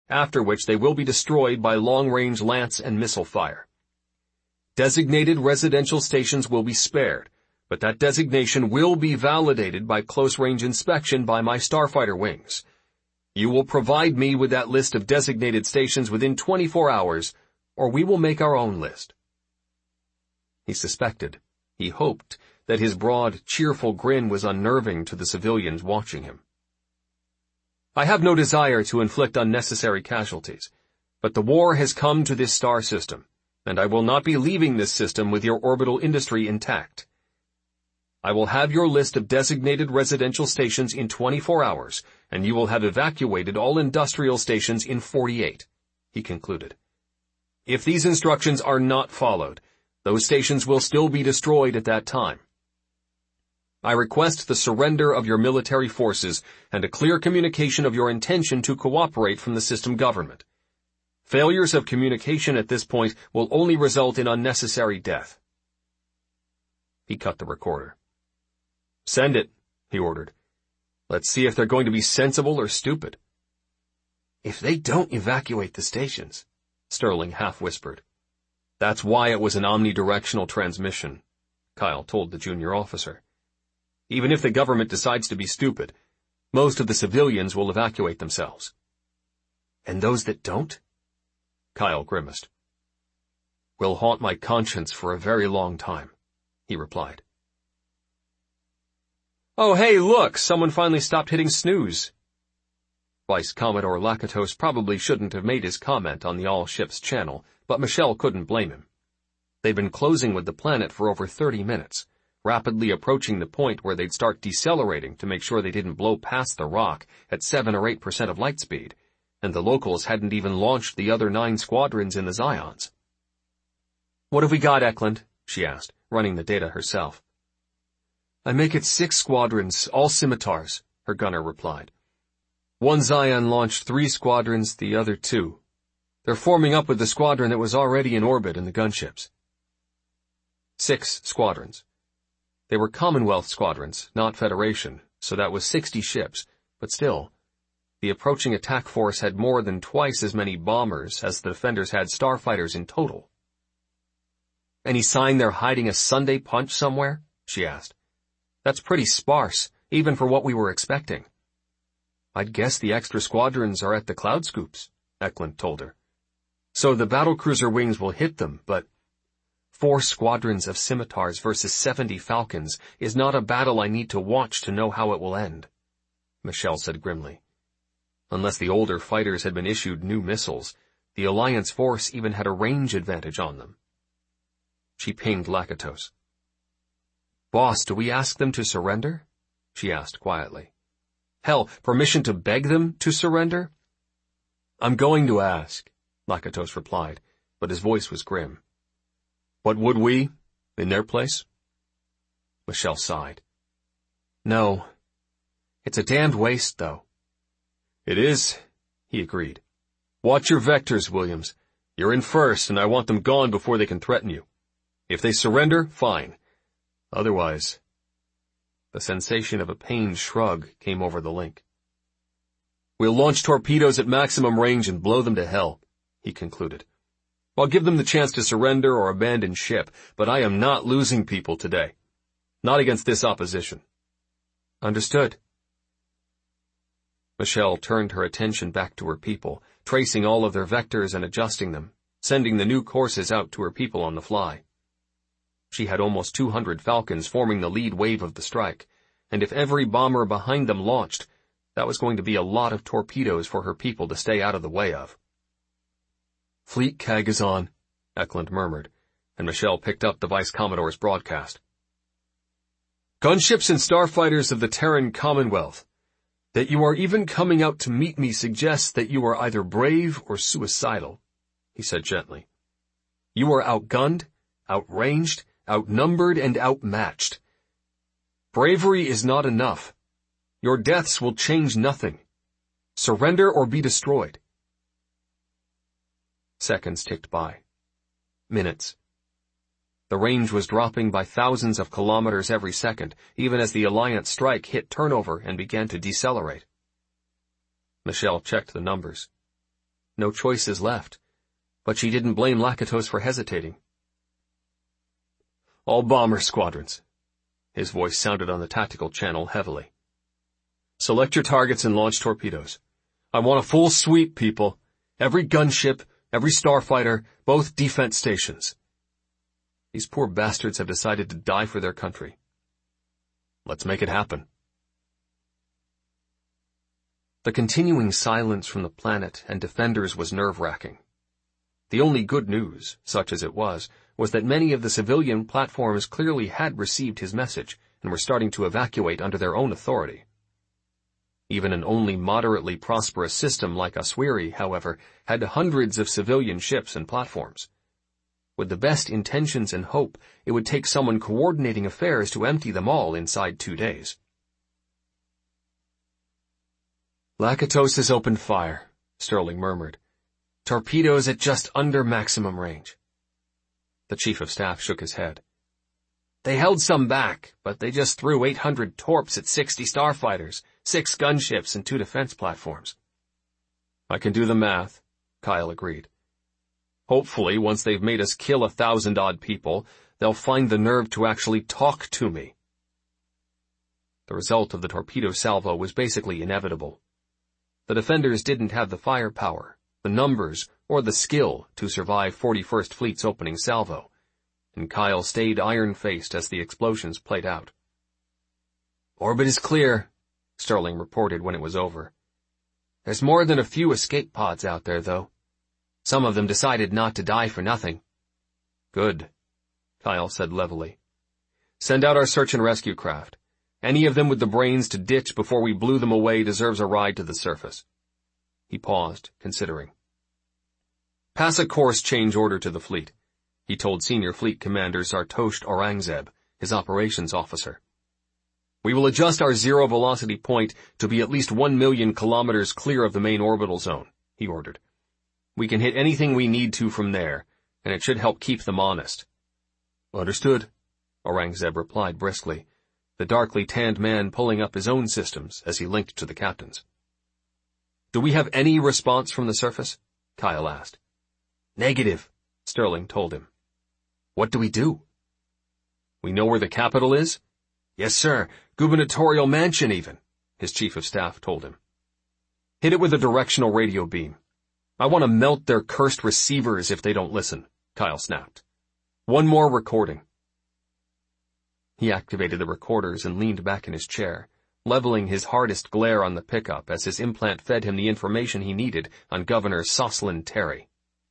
after which they will be destroyed by long-range lance and missile fire. Designated residential stations will be spared, but that designation will be validated by close-range inspection by my starfighter wings. You will provide me with that list of designated stations within 24 hours, or we will make our own list." He suspected, he hoped, that his broad, cheerful grin was unnerving to the civilians watching him. "I have no desire to inflict unnecessary casualties, but the war has come to this star system, and I will not be leaving this system with your orbital industry intact. I will have your list of designated residential stations in 24 hours, and you will have evacuated all industrial stations in 48, he concluded. If these instructions are not followed, those stations will still be destroyed at that time. I request the surrender of your military forces and a clear communication of your intention to cooperate from the system government. Failures of communication at this point will only result in unnecessary death." He cut the recorder. "Send it," he ordered. "Let's see if they're going to be sensible or stupid." "If they don't evacuate the stations," Sterling half-whispered. "That's why it was an omnidirectional transmission," Kyle told the junior officer. "Even if the government decides to be stupid, most of the civilians will evacuate themselves." "And those that don't?" Kyle grimaced. "Will haunt my conscience for a very long time," he replied. "Oh, hey, look, someone finally stopped hitting snooze." Vice Commodore Lakatos probably shouldn't have made his comment on the all-ships channel, but Michelle couldn't blame him. They'd been closing with the planet for over 30 minutes, rapidly approaching the point where they'd start decelerating to make sure they didn't blow past the rock at 7 or 8% of light speed, and the locals hadn't even launched the other 9 squadrons in the Zions. "What have we got, Eklund?" she asked, running the data herself. "I make it 6 squadrons, all scimitars," her gunner replied. "One Zion launched 3 squadrons, the other 2. They're forming up with the squadron that was already in orbit in the gunships." 6 squadrons. They were Commonwealth squadrons, not Federation, so that was 60 ships, but still, the approaching attack force had more than twice as many bombers as the defenders had starfighters in total. "Any sign they're hiding a Sunday punch somewhere?" she asked. "That's pretty sparse, even for what we were expecting." "I'd guess the extra squadrons are at the cloud scoops," Eklund told her. "So the battlecruiser wings will hit them, but 4 squadrons of scimitars versus 70 falcons is not a battle I need to watch to know how it will end," Michelle said grimly. Unless the older fighters had been issued new missiles, the Alliance force even had a range advantage on them. She pinged Lakatos. "Boss, do we ask them to surrender?" she asked quietly. "Hell, permission to beg them to surrender?" "I'm going to ask," Lakatos replied, but his voice was grim. "What would we, in their place?" Michelle sighed. "No. It's a damned waste, though." "It is," he agreed. "Watch your vectors, Williams. You're in first, and I want them gone before they can threaten you. If they surrender, fine. Otherwise—" The sensation of a pained shrug came over the link. "We'll launch torpedoes at maximum range and blow them to hell," he concluded. "I'll give them the chance to surrender or abandon ship, but I am not losing people today. Not against this opposition." "Understood." Michelle turned her attention back to her people, tracing all of their vectors and adjusting them, sending the new courses out to her people on the fly. She had almost 200 Falcons forming the lead wave of the strike, and if every bomber behind them launched, that was going to be a lot of torpedoes for her people to stay out of the way of. "Fleet CAG is on," Eklund murmured, and Michelle picked up the Vice Commodore's broadcast. "Gunships and starfighters of the Terran Commonwealth. That you are even coming out to meet me suggests that you are either brave or suicidal," he said gently. "You are outgunned, outranged, outnumbered, and outmatched. Bravery is not enough. Your deaths will change nothing. Surrender or be destroyed." Seconds ticked by. Minutes. The range was dropping by thousands of kilometers every second, even as the Alliance strike hit turnover and began to decelerate. Michelle checked the numbers. No choices left. But she didn't blame Lakatos for hesitating. "All bomber squadrons." His voice sounded on the tactical channel heavily. "Select your targets and launch torpedoes. I want a full sweep, people. Every gunship, every starfighter, both defense stations. These poor bastards have decided to die for their country. Let's make it happen." The continuing silence from the planet and defenders was nerve-wracking. The only good news, such as it was that many of the civilian platforms clearly had received his message and were starting to evacuate under their own authority. Even an only moderately prosperous system like Oswiri, however, had hundreds of civilian ships and platforms. With the best intentions and hope, it would take someone coordinating affairs to empty them all inside 2 days. "Lakatos has opened fire," Sterling murmured. "Torpedoes at just under maximum range." The chief of staff shook his head. "They held some back, but they just threw 800 torps at 60 starfighters, 6 gunships, and 2 defense platforms." "I can do the math," Kyle agreed. "Hopefully, once they've made us kill 1,000-odd people, they'll find the nerve to actually talk to me." The result of the torpedo salvo was basically inevitable. The defenders didn't have the firepower, the numbers, or the skill to survive 41st Fleet's opening salvo, and Kyle stayed iron-faced as the explosions played out. "Orbit is clear," Sterling reported when it was over. "There's more than a few escape pods out there, though. Some of them decided not to die for nothing." "Good," Kyle said levelly. "Send out our search and rescue craft. Any of them with the brains to ditch before we blew them away deserves a ride to the surface." He paused, considering. "Pass a course change order to the fleet," he told Senior Fleet Commander Sartosh Aurangzeb, his operations officer. "We will adjust our zero-velocity point to be at least 1 million kilometers clear of the main orbital zone," he ordered. "We can hit anything we need to from there, and it should help keep them honest." "Understood," Aurangzeb replied briskly, the darkly tanned man pulling up his own systems as he linked to the captain's. "Do we have any response from the surface?" Kyle asked. "Negative," Sterling told him. "What do we do?" "We know where the capital is?" "Yes, sir. Gubernatorial mansion, even," his chief of staff told him. "Hit it with a directional radio beam. I want to melt their cursed receivers if they don't listen," Kyle snapped. "One more recording." He activated the recorders and leaned back in his chair, leveling his hardest glare on the pickup as his implant fed him the information he needed on Governor Soslan Terry.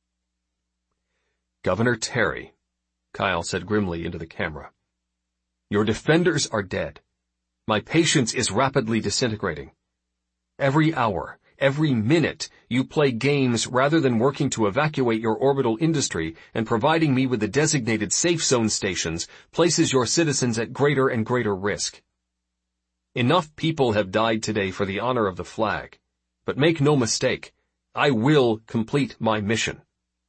"Governor Terry," Kyle said grimly into the camera. "Your defenders are dead. My patience is rapidly disintegrating. Every hour, every minute, you play games rather than working to evacuate your orbital industry and providing me with the designated safe zone stations places your citizens at greater and greater risk. Enough people have died today for the honor of the flag, but make no mistake, I will complete my mission."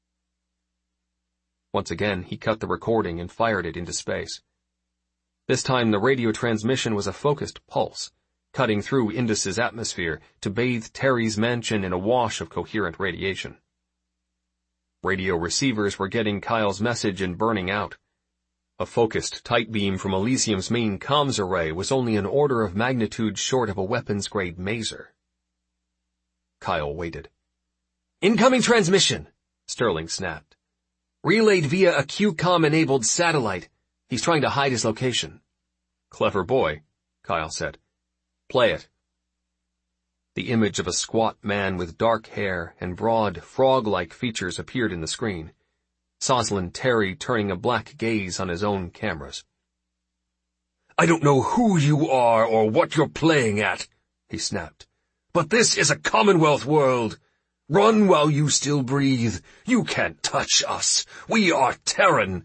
Once again, he cut the recording and fired it into space. This time the radio transmission was a focused pulse, cutting through Indus's atmosphere to bathe Terry's mansion in a wash of coherent radiation. Radio receivers were getting Kyle's message and burning out. A focused tight beam from Elysium's main comms array was only an order of magnitude short of a weapons-grade maser. Kyle waited. "Incoming transmission," Sterling snapped. "Relayed via a QCOM-enabled satellite. He's trying to hide his location." "Clever boy," Kyle said. "Play it." The image of a squat man with dark hair and broad, frog-like features appeared in the screen. Soslan Terry turning a black gaze on his own cameras. "I don't know who you are or what you're playing at," he snapped, "but this is a Commonwealth world. Run while you still breathe. You can't touch us. We are Terran."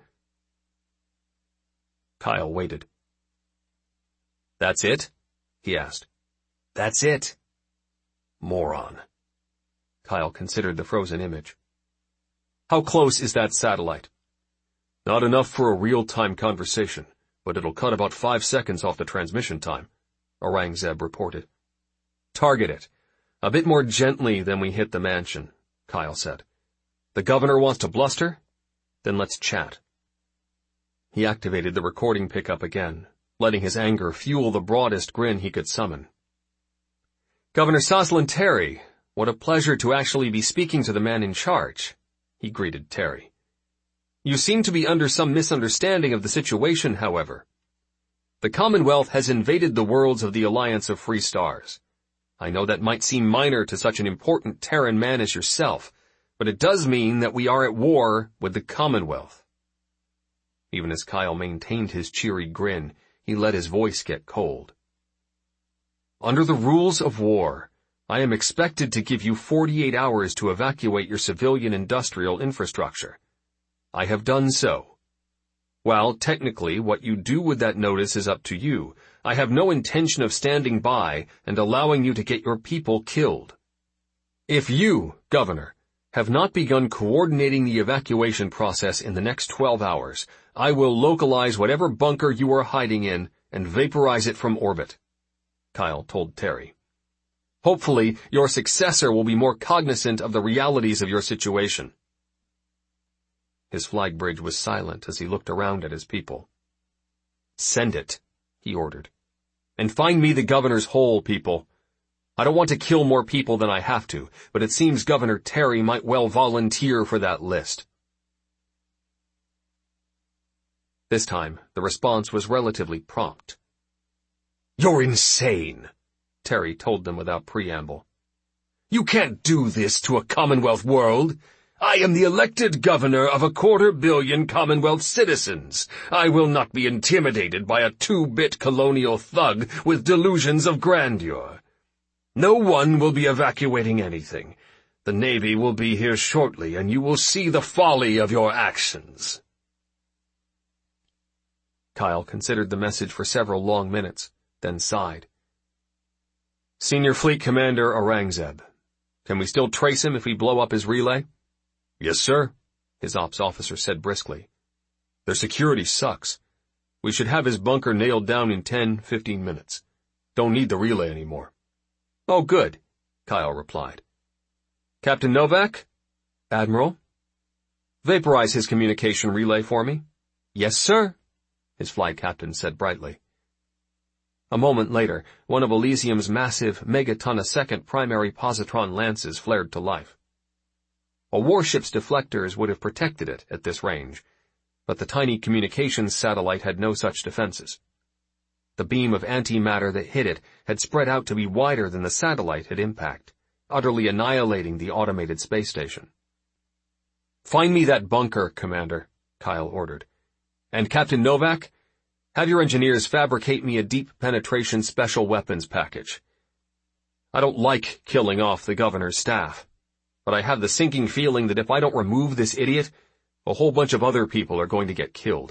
Kyle waited. "That's it?" he asked. "That's it." "Moron." Kyle considered the frozen image. "How close is that satellite?" "Not enough for a real-time conversation, but it'll cut about 5 seconds off the transmission time," Aurangzeb reported. "Target it. A bit more gently than we hit the mansion. Kyle said. The governor wants to bluster? Then let's chat. He activated the recording pickup again, letting his anger fuel the broadest grin he could summon. Governor Soslan Terry, what a pleasure to actually be speaking to the man in charge, he greeted Terry. You seem to be under some misunderstanding of the situation, however. The Commonwealth has invaded the worlds of the Alliance of Free Stars. I know that might seem minor to such an important Terran man as yourself, but it does mean that we are at war with the Commonwealth. Even as Kyle maintained his cheery grin, he let his voice get cold. Under the rules of war, I am expected to give you 48 hours to evacuate your civilian industrial infrastructure. I have done so. While technically what you do with that notice is up to you, I have no intention of standing by and allowing you to get your people killed. If you, Governor, have not begun coordinating the evacuation process in the next 12 hours, I will localize whatever bunker you are hiding in and vaporize it from orbit, Kyle told Terry. Hopefully, your successor will be more cognizant of the realities of your situation. His flag bridge was silent as he looked around at his people. Send it, he ordered. And find me the governor's hole, people. I don't want to kill more people than I have to, but it seems Governor Terry might well volunteer for that list. This time, the response was relatively prompt. You're insane, Terry told them without preamble. You can't do this to a Commonwealth world. I am the elected governor of 250 million Commonwealth citizens. I will not be intimidated by a 2-bit colonial thug with delusions of grandeur. No one will be evacuating anything. The Navy will be here shortly, and you will see the folly of your actions. Kyle considered the message for several long minutes, then sighed. Senior Fleet Commander Aurangzeb, can we still trace him if we blow up his relay? Yes, sir, his ops officer said briskly. Their security sucks. We should have his bunker nailed down in 10-15 minutes. Don't need the relay anymore. Oh, good, Kyle replied. Captain Novak? Admiral? Vaporize his communication relay for me. Yes, sir, his flight captain said brightly. A moment later, one of Elysium's massive megaton-a-second primary positron lances flared to life. A warship's deflectors would have protected it at this range, but the tiny communications satellite had no such defenses. The beam of antimatter that hit it had spread out to be wider than the satellite had impact, utterly annihilating the automated space station. Find me that bunker, Commander, Kyle ordered. And Captain Novak, have your engineers fabricate me a deep penetration special weapons package. I don't like killing off the governor's staff, but I have the sinking feeling that if I don't remove this idiot, a whole bunch of other people are going to get killed.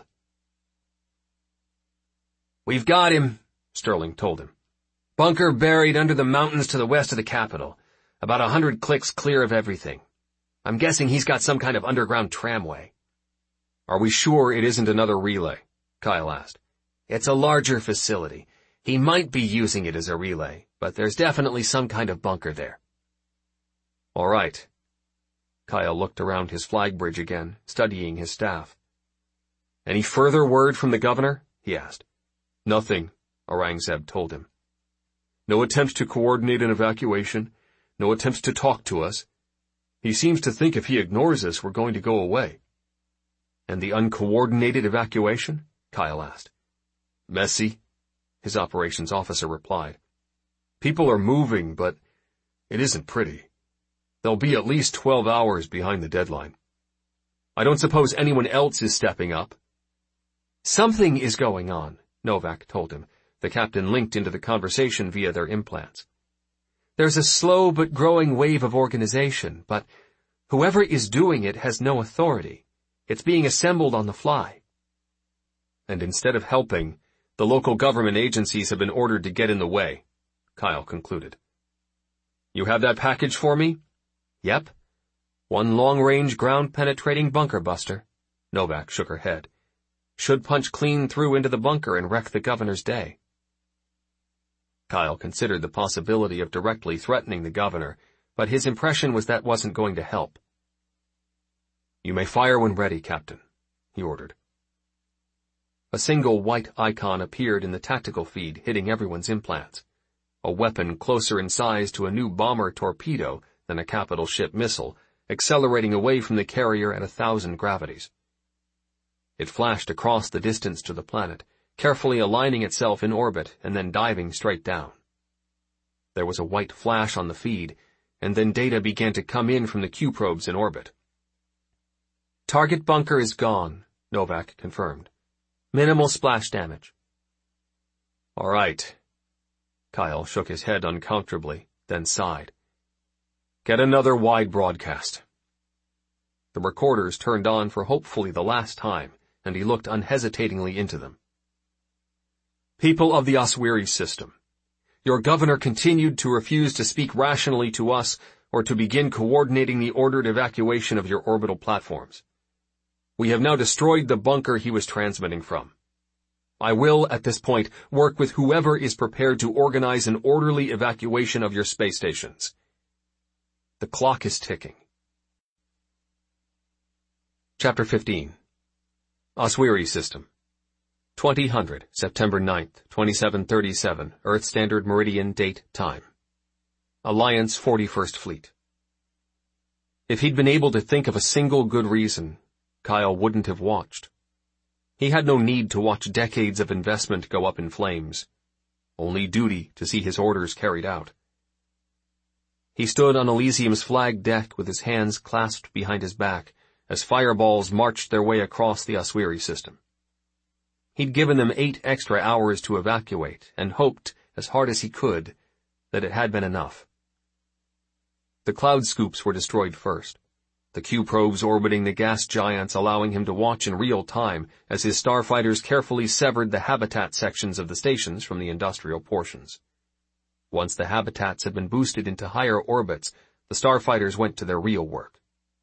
We've got him, Sterling told him. Bunker buried under the mountains to the west of the capital, about 100 clicks clear of everything. I'm guessing he's got some kind of underground tramway. Are we sure it isn't another relay? Kyle asked. It's a larger facility. He might be using it as a relay, but there's definitely some kind of bunker there. All right. Kyle looked around his flag bridge again, studying his staff. Any further word from the governor? He asked. Nothing, Aurangzeb told him. No attempts to coordinate an evacuation, no attempts to talk to us. He seems to think if he ignores us, we're going to go away. And the uncoordinated evacuation? Kyle asked. Messy, his operations officer replied. People are moving, but it isn't pretty. They'll be at least 12 hours behind the deadline. I don't suppose anyone else is stepping up. Something is going on, Novak told him. The captain linked into the conversation via their implants. There's a slow but growing wave of organization, but whoever is doing it has no authority. It's being assembled on the fly. And instead of helping, the local government agencies have been ordered to get in the way, Kyle concluded. You have that package for me? Yep. One long-range ground-penetrating bunker buster. Novak shook her head. Should punch clean through into the bunker and wreck the governor's day. Kyle considered the possibility of directly threatening the governor, but his impression was that wasn't going to help. "You may fire when ready, Captain," he ordered. A single white icon appeared in the tactical feed, hitting everyone's implants. A weapon closer in size to a new bomber torpedo than a capital ship missile, accelerating away from the carrier at 1,000 gravities. It flashed across the distance to the planet, carefully aligning itself in orbit and then diving straight down. There was a white flash on the feed, and then data began to come in from the Q-probes in orbit. "Target bunker is gone," Novak confirmed. "Minimal splash damage." "All right." Kyle shook his head uncomfortably, then sighed. "Get another wide broadcast." The recorders turned on for hopefully the last time, and he looked unhesitatingly into them. "People of the Oswiri system, your governor continued to refuse to speak rationally to us or to begin coordinating the ordered evacuation of your orbital platforms. We have now destroyed the bunker he was transmitting from. I will, at this point, work with whoever is prepared to organize an orderly evacuation of your space stations. The clock is ticking." Chapter 15. Oswiri System. 2000, September 9th, 2737, Earth Standard Meridian Date Time. Alliance 41st Fleet. If he'd been able to think of a single good reason, Kyle wouldn't have watched. He had no need to watch decades of investment go up in flames. Only duty to see his orders carried out. He stood on Elysium's flagged deck with his hands clasped behind his back as fireballs marched their way across the Oswiri system. He'd given them 8 extra hours to evacuate and hoped, as hard as he could, that it had been enough. The cloud scoops were destroyed first, the Q-probes orbiting the gas giants allowing him to watch in real time as his starfighters carefully severed the habitat sections of the stations from the industrial portions. Once the habitats had been boosted into higher orbits, the starfighters went to their real work.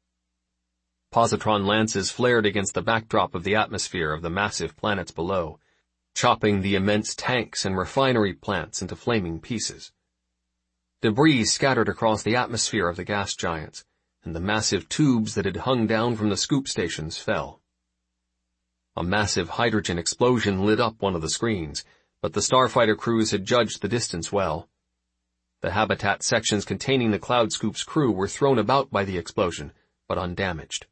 Positron lances flared against the backdrop of the atmosphere of the massive planets below, chopping the immense tanks and refinery plants into flaming pieces. Debris scattered across the atmosphere of the gas giants, and the massive tubes that had hung down from the scoop stations fell. A massive hydrogen explosion lit up one of the screens, but the starfighter crews had judged the distance well. The habitat sections containing the cloud scoop's crew were thrown about by the explosion, but undamaged.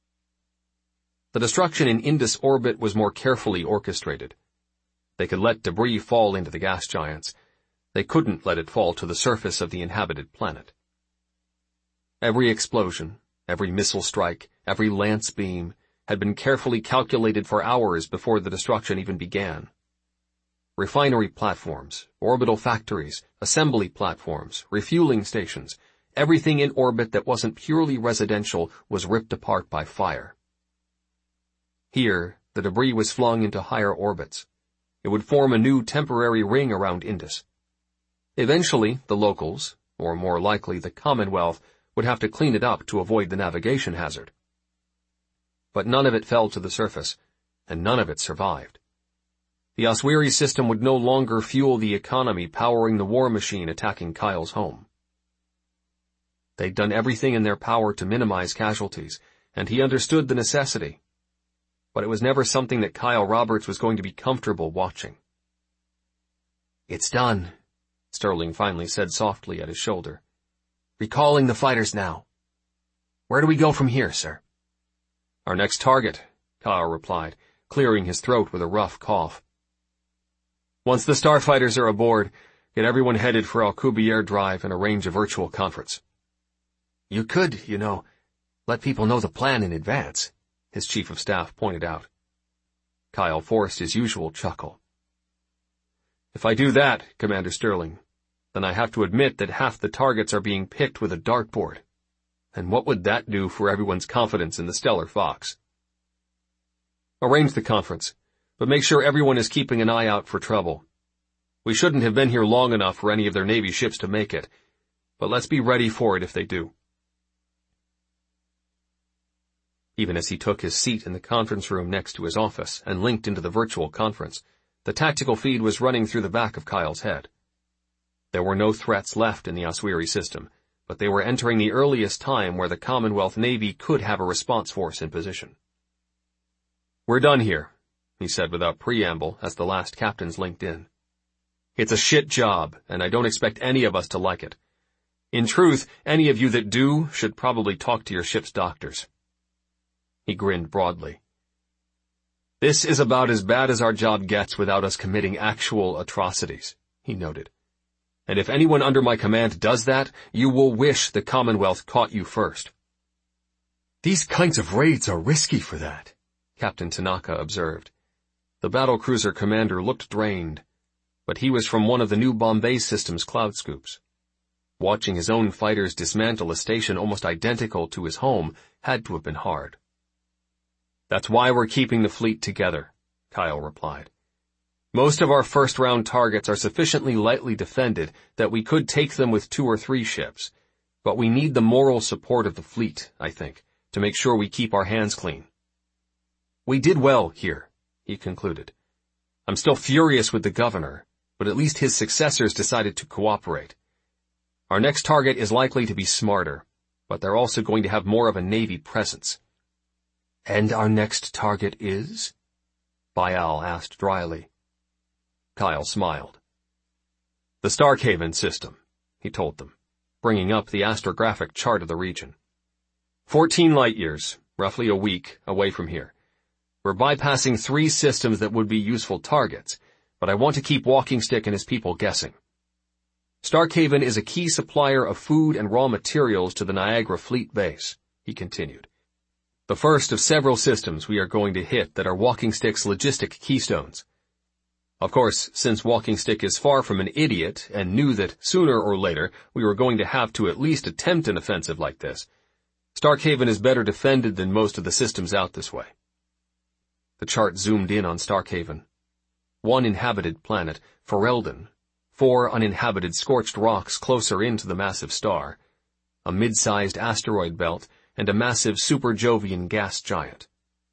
The destruction in Indus orbit was more carefully orchestrated. They could let debris fall into the gas giants. They couldn't let it fall to the surface of the inhabited planet. Every explosion, every missile strike, every lance beam had been carefully calculated for hours before the destruction even began. Refinery platforms, orbital factories, assembly platforms, refueling stations, everything in orbit that wasn't purely residential was ripped apart by fire. Here, the debris was flung into higher orbits. It would form a new temporary ring around Indus. Eventually, the locals, or more likely the Commonwealth, would have to clean it up to avoid the navigation hazard. But none of it fell to the surface, and none of it survived. The Oswiri system would no longer fuel the economy powering the war machine attacking Kyle's home. They'd done everything in their power to minimize casualties, and he understood the necessity. But it was never something that Kyle Roberts was going to be comfortable watching. "It's done," Sterling finally said softly at his shoulder. "Recalling the fighters now. Where do we go from here, sir?" "Our next target," Kyle replied, clearing his throat with a rough cough. "Once the starfighters are aboard, get everyone headed for Alcubierre Drive and arrange a virtual conference." "You could, let people know the plan in advance," his chief of staff pointed out. Kyle forced his usual chuckle. "If I do that, Commander Sterling, then I have to admit that half the targets are being picked with a dartboard. And what would that do for everyone's confidence in the Stellar Fox?" "Arrange the conference, but make sure everyone is keeping an eye out for trouble. We shouldn't have been here long enough for any of their Navy ships to make it, but let's be ready for it if they do." Even as he took his seat in the conference room next to his office and linked into the virtual conference, the tactical feed was running through the back of Kyle's head. There were no threats left in the Oswiri system, but they were entering the earliest time where the Commonwealth Navy could have a response force in position. "We're done here," he said without preamble as the last captains linked in. "It's a shit job, and I don't expect any of us to like it. In truth, any of you that do should probably talk to your ship's doctors." He grinned broadly. "This is about as bad as our job gets without us committing actual atrocities," he noted. "And if anyone under my command does that, you will wish the Commonwealth caught you first." "These kinds of raids are risky for that," Captain Tanaka observed. The battlecruiser commander looked drained, but he was from one of the new Bombay system's cloud scoops. Watching his own fighters dismantle a station almost identical to his home had to have been hard. "That's why we're keeping the fleet together," Kyle replied. "Most of our first-round targets are sufficiently lightly defended that we could take them with 2 or 3 ships, but we need the moral support of the fleet, I think, to make sure we keep our hands clean. We did well here," he concluded. "I'm still furious with the governor, but at least his successors decided to cooperate. Our next target is likely to be smarter, but they're also going to have more of a Navy presence." "And our next target is?" Bayal asked dryly. Kyle smiled. "The Starkhaven system," he told them, bringing up the astrographic chart of the region. 14 light-years, roughly a week, away from here. We're bypassing 3 systems that would be useful targets, but I want to keep Walking Stick and his people guessing. Starkhaven is a key supplier of food and raw materials to the Niagara Fleet Base, he continued. The first of several systems we are going to hit that are Walking Stick's logistic keystones. Of course, since Walking Stick is far from an idiot and knew that sooner or later we were going to have to at least attempt an offensive like this, Starkhaven is better defended than most of the systems out this way. The chart zoomed in on Starkhaven. 1 inhabited planet, Ferelden, 4 uninhabited scorched rocks closer into the massive star, a mid-sized asteroid belt, and a massive super-Jovian gas giant.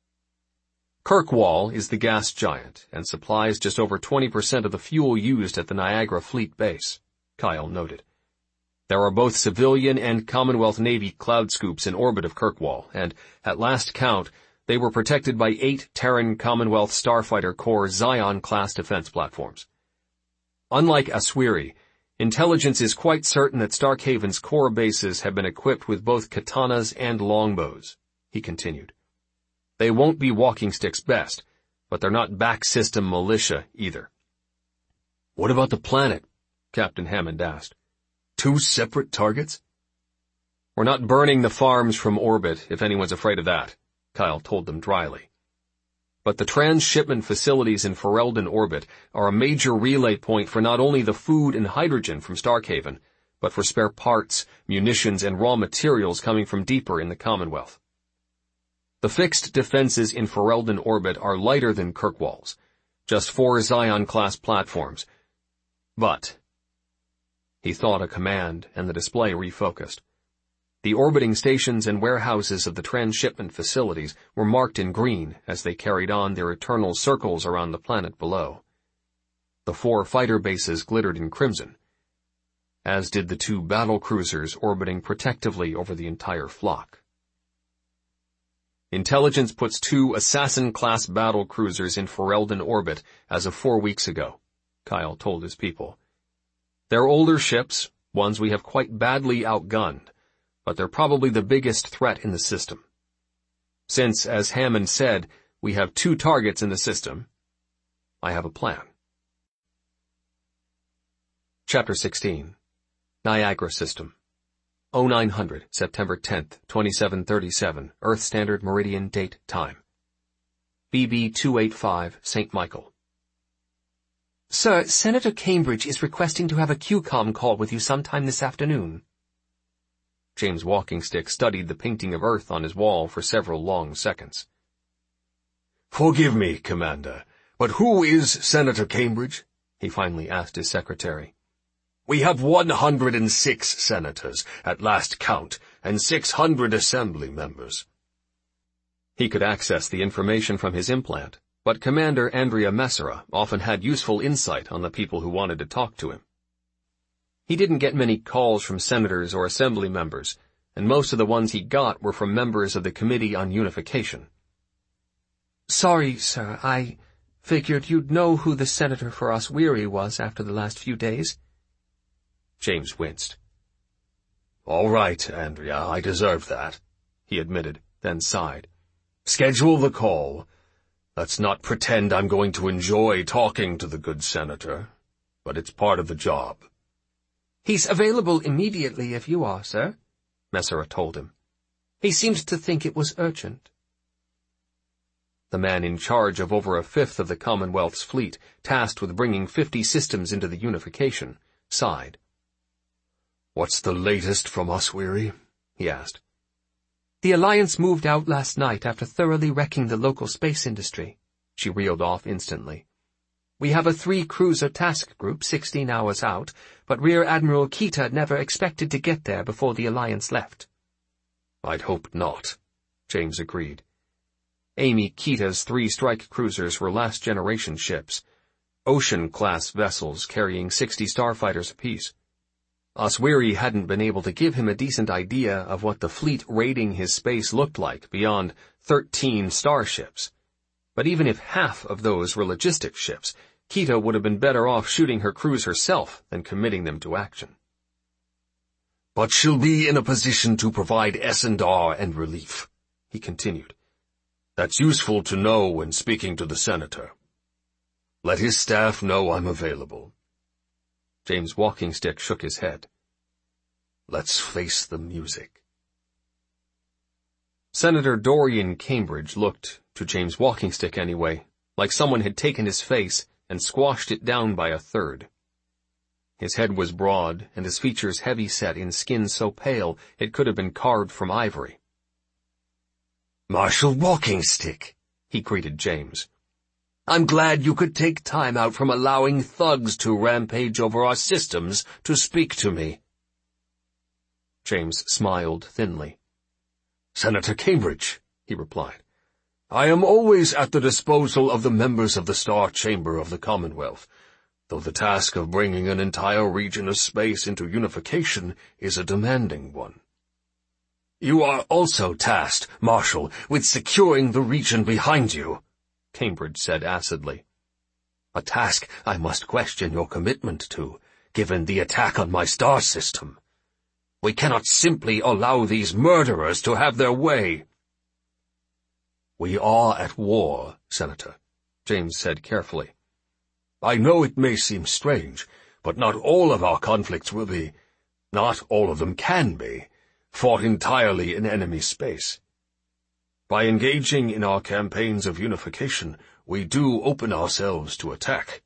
Kirkwall is the gas giant and supplies just over 20% of the fuel used at the Niagara Fleet Base, Kyle noted. There are both civilian and Commonwealth Navy cloud scoops in orbit of Kirkwall, and, at last count, they were protected by 8 Terran Commonwealth Starfighter Corps Zion-class defense platforms. Unlike Aswiri, intelligence is quite certain that Starkhaven's core bases have been equipped with both katanas and longbows, he continued. They won't be Walking Stick's best, but they're not back-system militia either. "What about the planet?" Captain Hammond asked. 2 separate targets? "We're not burning the farms from orbit, if anyone's afraid of that," Kyle told them dryly. "But the transshipment facilities in Ferelden orbit are a major relay point for not only the food and hydrogen from Starkhaven, but for spare parts, munitions, and raw materials coming from deeper in the Commonwealth. The fixed defenses in Ferelden orbit are lighter than Kirkwall's, just 4 Zion-class platforms. But," he thought a command, and the display refocused. The orbiting stations and warehouses of the transshipment facilities were marked in green as they carried on their eternal circles around the planet below. The 4 fighter bases glittered in crimson, as did the 2 battle cruisers orbiting protectively over the entire flock. Intelligence puts 2 assassin-class battle cruisers in Ferelden orbit as of 4 weeks ago, Kyle told his people. They're older ships, ones we have quite badly outgunned, but they're probably the biggest threat in the system. Since, as Hammond said, we have 2 targets in the system, I have a plan. Chapter 16. Niagara System. 0900, September 10th, 2737, Earth Standard Meridian Date Time. BB 285, St. Michael. Sir, Senator Cambridge is requesting to have a QCOM call with you sometime this afternoon. James Walking Stick studied the painting of Earth on his wall for several long seconds. "Forgive me, Commander, but who is Senator Cambridge?" he finally asked his secretary. "We have 106 senators at last count, and 600 assembly members." He could access the information from his implant, but Commander Andrea Messera often had useful insight on the people who wanted to talk to him. He didn't get many calls from senators or assembly members, and most of the ones he got were from members of the Committee on Unification. "Sorry, sir, I figured you'd know who the senator for Oswiri was after the last few days." James winced. "All right, Andrea, I deserve that," he admitted, then sighed. "Schedule the call. Let's not pretend I'm going to enjoy talking to the good senator, but it's part of the job." "He's available immediately if you are, sir," Messeret told him. "He seemed to think it was urgent." The man in charge of over a fifth of the Commonwealth's fleet, tasked with bringing 50 systems into the Unification, sighed. "What's the latest from Oswiri?" he asked. "The Alliance moved out last night after thoroughly wrecking the local space industry," she reeled off instantly. "We have a 3-cruiser task group 16 hours out, but Rear Admiral Kita never expected to get there before the Alliance left." "I'd hoped not," James agreed. Amy Kita's 3 strike cruisers were last-generation ships, Ocean-class vessels carrying 60 starfighters apiece. Oswiri hadn't been able to give him a decent idea of what the fleet raiding his space looked like beyond 13 starships. But even if half of those were logistics ships, Kita would have been better off shooting her crews herself than committing them to action. "But she'll be in a position to provide S&R and relief," he continued. "That's useful to know when speaking to the senator. Let his staff know I'm available." James Walkingstick shook his head. "Let's face the music." Senator Dorian Cambridge looked, to James Walkingstick anyway, like someone had taken his face and squashed it down by a third. His head was broad, and his features heavy-set in skin so pale it could have been carved from ivory. "Marshal Walkingstick," he greeted James. "I'm glad you could take time out from allowing thugs to rampage over our systems to speak to me." James smiled thinly. "Senator Cambridge," he replied, "I am always at the disposal of the members of the Star Chamber of the Commonwealth, though the task of bringing an entire region of space into unification is a demanding one. You are also tasked, Marshal, with securing the region behind you," Cambridge said acidly. "A task I must question your commitment to, given the attack on my star system. We cannot simply allow these murderers to have their way." "We are at war, Senator," James said carefully. "I know it may seem strange, but not all of our conflicts will be, not all of them can be, fought entirely in enemy space. By engaging in our campaigns of unification, we do open ourselves to attack.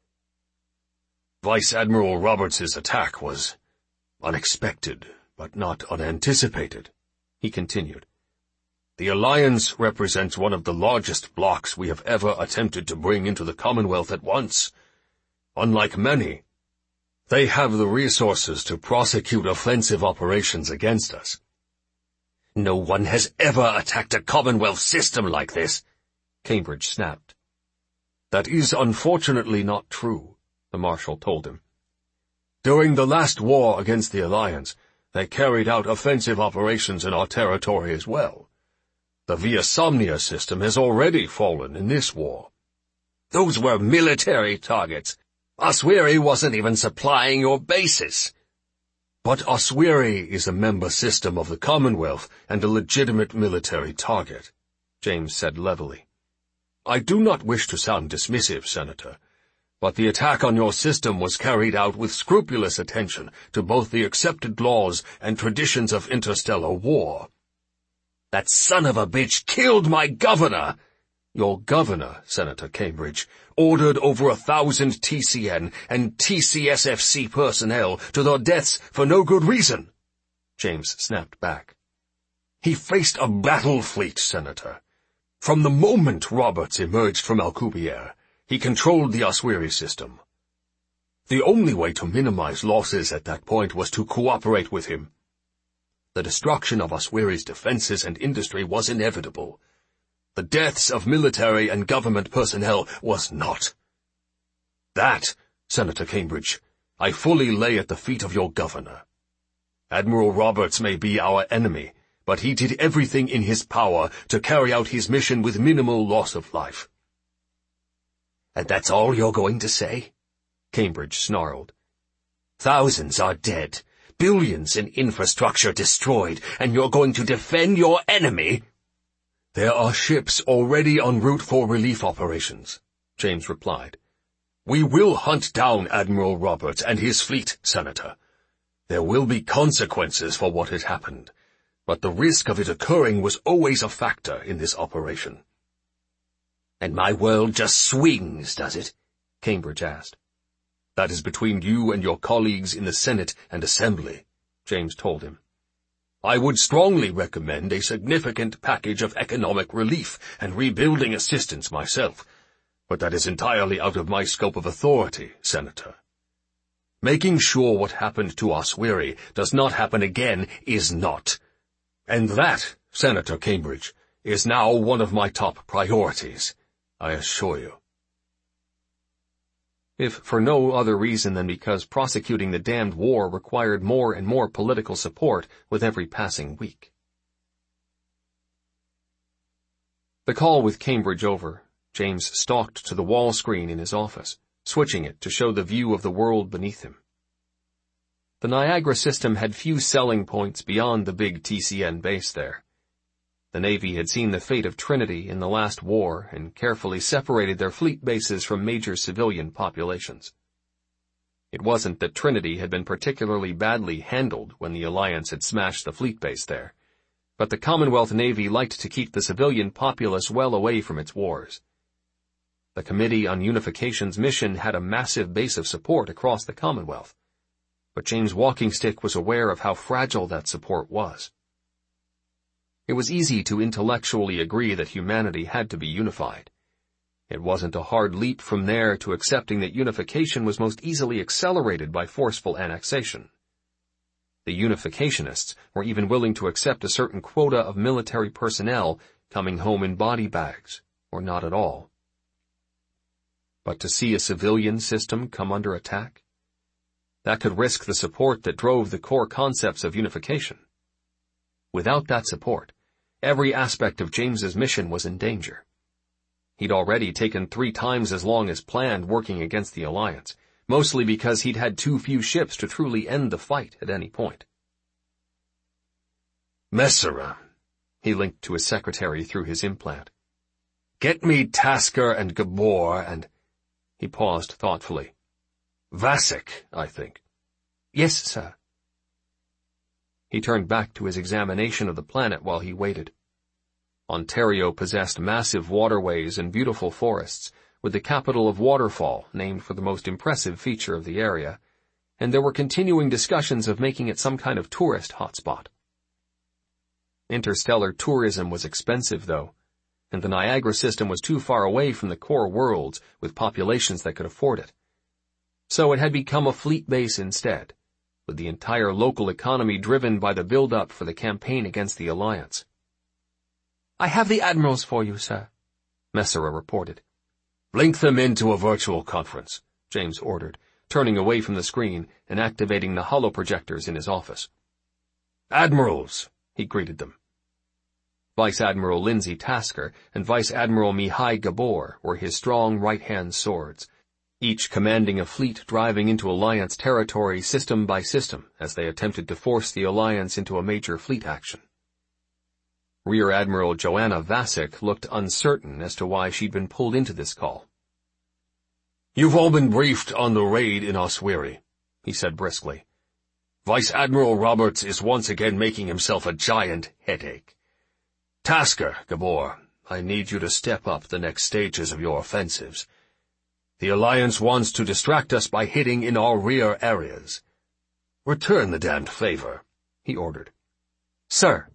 Vice Admiral Roberts' attack was unexpected, but not unanticipated," he continued. "The Alliance represents one of the largest blocks we have ever attempted to bring into the Commonwealth at once. Unlike many, they have the resources to prosecute offensive operations against us." "No one has ever attacked a Commonwealth system like this," Cambridge snapped. "That is unfortunately not true," the Marshal told him. "During the last war against the Alliance, they carried out offensive operations in our territory as well. The Via Somnia system has already fallen in this war." "Those were military targets. Oswiri wasn't even supplying your bases." "But Oswiri is a member system of the Commonwealth and a legitimate military target," James said levelly. "I do not wish to sound dismissive, Senator, but the attack on your system was carried out with scrupulous attention to both the accepted laws and traditions of interstellar war." "That son of a bitch killed my governor!" "Your governor, Senator Cambridge, ordered over 1,000 TCN and TCSFC personnel to their deaths for no good reason," James snapped back. "He faced a battle fleet, Senator. From the moment Roberts emerged from Alcubierre, he controlled the Oswiri system. The only way to minimize losses at that point was to cooperate with him. The destruction of Oswiri's defenses and industry was inevitable. The deaths of military and government personnel was not. That, Senator Cambridge, I fully lay at the feet of your governor. Admiral Roberts may be our enemy, but he did everything in his power to carry out his mission with minimal loss of life." "And that's all you're going to say?" Cambridge snarled. "Thousands are dead, billions in infrastructure destroyed, and you're going to defend your enemy?" "There are ships already en route for relief operations," James replied. "We will hunt down Admiral Roberts and his fleet, Senator. There will be consequences for what has happened, but the risk of it occurring was always a factor in this operation." "And my world just swings, does it?" Cambridge asked. "That is between you and your colleagues in the Senate and Assembly," James told him. "I would strongly recommend a significant package of economic relief and rebuilding assistance myself, but that is entirely out of my scope of authority, Senator. Making sure what happened to Oswiri does not happen again is not. And that, Senator Cambridge, is now one of my top priorities, I assure you." If for no other reason than because prosecuting the damned war required more and more political support with every passing week. The call with Cambridge over, James stalked to the wall screen in his office, switching it to show the view of the world beneath him. The Niagara system had few selling points beyond the big TCN base there. The Navy had seen the fate of Trinity in the last war and carefully separated their fleet bases from major civilian populations. It wasn't that Trinity had been particularly badly handled when the Alliance had smashed the fleet base there, but the Commonwealth Navy liked to keep the civilian populace well away from its wars. The Committee on Unification's mission had a massive base of support across the Commonwealth, but James Walkingstick was aware of how fragile that support was. It was easy to intellectually agree that humanity had to be unified. It wasn't a hard leap from there to accepting that unification was most easily accelerated by forceful annexation. The unificationists were even willing to accept a certain quota of military personnel coming home in body bags, or not at all. But to see a civilian system come under attack? That could risk the support that drove the core concepts of unification. Without that support, every aspect of James's mission was in danger. He'd already taken 3 times as long as planned working against the Alliance, mostly because he'd had too few ships to truly end the fight at any point. "Messera," he linked to his secretary through his implant. "Get me Tasker and Gabor and—" He paused thoughtfully. "Vasek, I think." "Yes, sir." He turned back to his examination of the planet while he waited. Ontario possessed massive waterways and beautiful forests, with the capital of Waterfall named for the most impressive feature of the area, and there were continuing discussions of making it some kind of tourist hotspot. Interstellar tourism was expensive, though, and the Niagara system was too far away from the core worlds with populations that could afford it. So it had become a fleet base instead, with the entire local economy driven by the build-up for the campaign against the Alliance. "I have the admirals for you, sir," Messera reported. "Link them into a virtual conference," James ordered, turning away from the screen and activating the holoprojectors in his office. "Admirals," he greeted them. Vice Admiral Lindsay Tasker and Vice Admiral Mihai Gabor were his strong right-hand swords, each commanding a fleet driving into Alliance territory system by system as they attempted to force the Alliance into a major fleet action. Rear Admiral Joanna Vasek looked uncertain as to why she'd been pulled into this call. "You've all been briefed on the raid in Oswiri," he said briskly. "Vice Admiral Roberts is once again making himself a giant headache. Tasker, Gabor, I need you to step up the next stages of your offensives. The Alliance wants to distract us by hitting in our rear areas. Return the damned favor," he ordered. "Sir."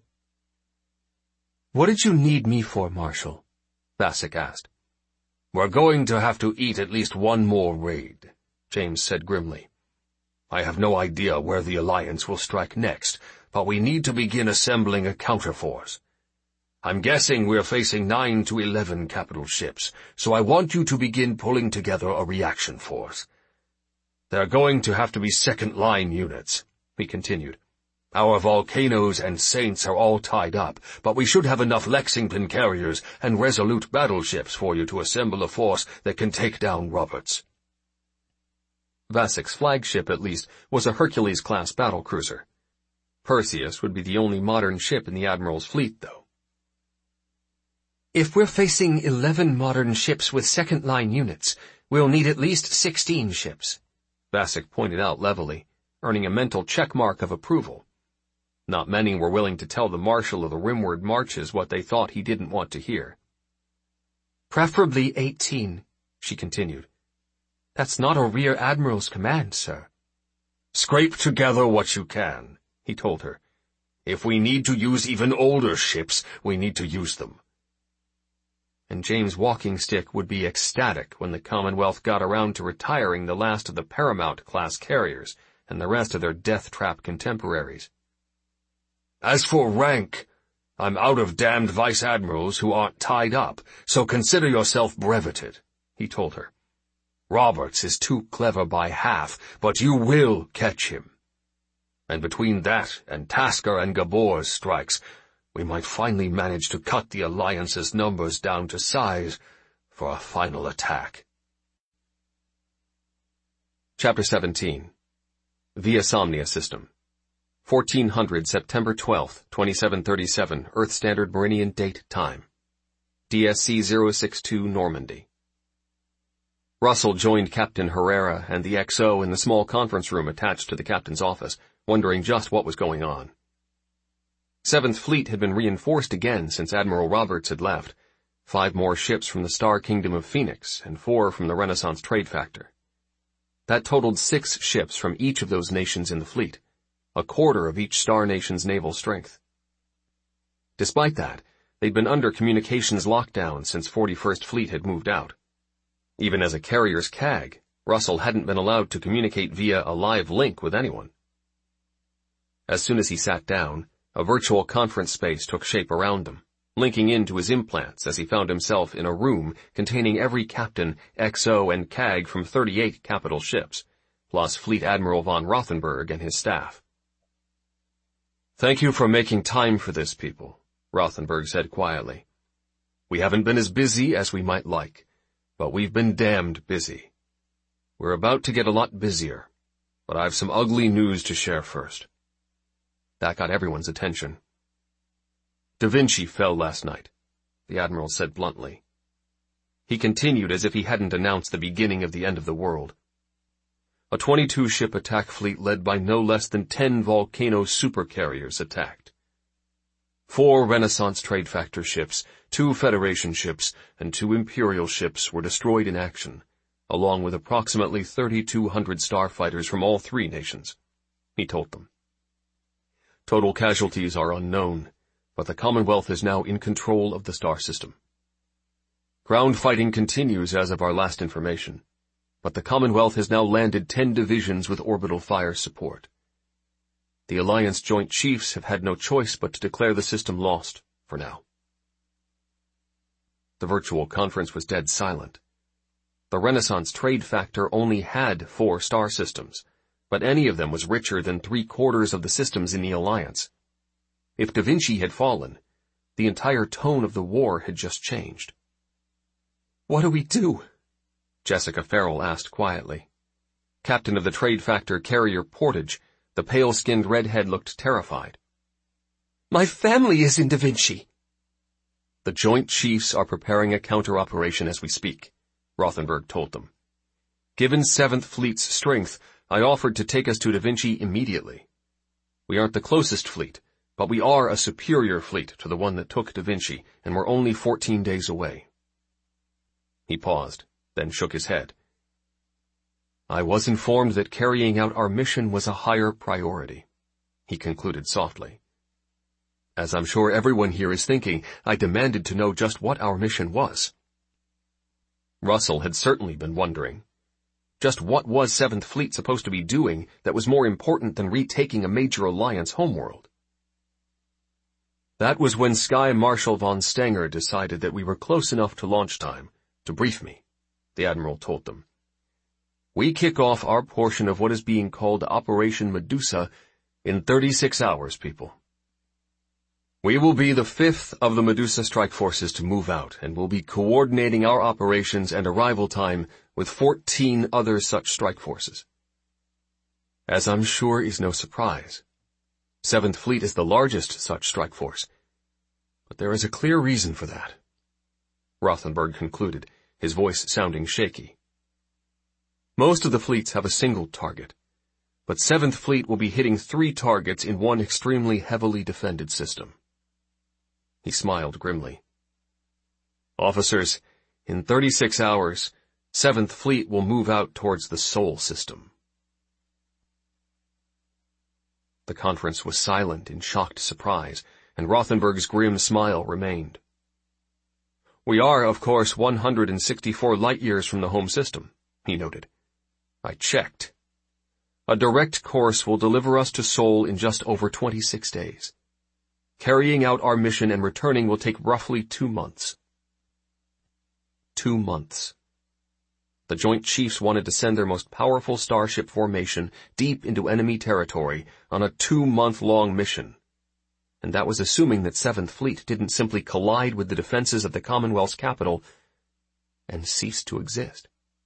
"What did you need me for, Marshal?" Vasek asked. "We're going to have to eat at least one more raid," James said grimly. "I have no idea where the Alliance will strike next, but we need to begin assembling a counterforce. I'm guessing we're facing 9 to 11 capital ships, so I want you to begin pulling together a reaction force. They're going to have to be second-line units, he continued. Our volcanoes and Saints are all tied up, but we should have enough Lexington carriers and Resolute battleships for you to assemble a force that can take down Roberts. Vasek's flagship, at least, was a Hercules-class battlecruiser. Perseus would be the only modern ship in the Admiral's fleet, though. If we're facing 11 modern ships with second-line units, we'll need at least 16 ships, Vasek pointed out levelly, earning a mental check mark of approval. Not many were willing to tell the Marshal of the Rimward Marches what they thought he didn't want to hear. Preferably 18, she continued. That's not a Rear Admiral's command, sir. Scrape together what you can, he told her. If we need to use even older ships, we need to use them. And James Walking Stick would be ecstatic when the Commonwealth got around to retiring the last of the Paramount-class carriers and the rest of their death-trap contemporaries. As for rank, I'm out of damned vice-admirals who aren't tied up, so consider yourself breveted, he told her. Roberts is too clever by half, but you will catch him. And between that and Tasker and Gabor's strikes, we might finally manage to cut the Alliance's numbers down to size for a final attack. Chapter 17. Via Somnia System. 1400 September 12th, 2737, Earth Standard Meridian Date Time. DSC 062 Normandy. Russell joined Captain Herrera and the XO in the small conference room attached to the captain's office, wondering just what was going on. 7th Fleet had been reinforced again since Admiral Roberts had left, 5 more ships from the Star Kingdom of Phoenix and 4 from the Renaissance Trade Factor. That totaled 6 ships from each of those nations in the fleet, a quarter of each star nation's naval strength. Despite that, they'd been under communications lockdown since 41st Fleet had moved out. Even as a carrier's CAG, Russell hadn't been allowed to communicate via a live link with anyone. As soon as he sat down, a virtual conference space took shape around them, linking into his implants as he found himself in a room containing every captain, XO, and CAG from 38 capital ships, plus Fleet Admiral von Rothenburg and his staff. Thank you for making time for this, people, Rothenburg said quietly. We haven't been as busy as we might like, but we've been damned busy. We're about to get a lot busier, but I've some ugly news to share first. That got everyone's attention. Da Vinci fell last night, the Admiral said bluntly. He continued as if he hadn't announced the beginning of the end of the world. A 22-ship attack fleet led by no less than 10 Volcano supercarriers attacked. 4 Renaissance Trade Factor ships, 2 Federation ships, and 2 Imperial ships were destroyed in action, along with approximately 3,200 starfighters from all 3 nations, he told them. Total casualties are unknown, but the Commonwealth is now in control of the star system. Ground fighting continues as of our last information, but the Commonwealth has now landed 10 divisions with orbital fire support. The Alliance Joint Chiefs have had no choice but to declare the system lost, for now. The virtual conference was dead silent. The Renaissance Trade Factor only had 4 star systems, but any of them was richer than 3/4 of the systems in the Alliance. If Da Vinci had fallen, the entire tone of the war had just changed. What do we do? Jessica Farrell asked quietly. Captain of the Trade Factor carrier Portage, the pale-skinned redhead looked terrified. My family is in Da Vinci. The Joint Chiefs are preparing a counter-operation as we speak, Rothenburg told them. Given 7th Fleet's strength, I offered to take us to Da Vinci immediately. We aren't the closest fleet, but we are a superior fleet to the one that took Da Vinci, and we're only 14 days away. He paused, then shook his head. I was informed that carrying out our mission was a higher priority, he concluded softly. As I'm sure everyone here is thinking, I demanded to know just what our mission was. Russell had certainly been wondering. Just what was 7th Fleet supposed to be doing that was more important than retaking a major Alliance homeworld? That was when Sky Marshal von Stenger decided that we were close enough to launch time to brief me, the Admiral told them. We kick off our portion of what is being called Operation Medusa in 36 hours, people. We will be the 5th of the Medusa strike forces to move out, and will be coordinating our operations and arrival time with 14 other such strike forces. As I'm sure is no surprise, 7th Fleet is the largest such strike force, but there is a clear reason for that. Rothenberg concluded, his voice sounding shaky. Most of the fleets have a single target, but 7th Fleet will be hitting 3 targets in one extremely heavily defended system. He smiled grimly. Officers, in 36 hours, 7th Fleet will move out towards the Sol system. The conference was silent in shocked surprise, and Rothenberg's grim smile remained. We are, of course, 164 light-years from the home system, he noted. I checked. A direct course will deliver us to Sol in just over 26 days. Carrying out our mission and returning will take roughly 2 months. 2 months. The Joint Chiefs wanted to send their most powerful starship formation deep into enemy territory on a 2-month-long mission. And that was assuming that 7th Fleet didn't simply collide with the defenses of the Commonwealth's capital and cease to exist.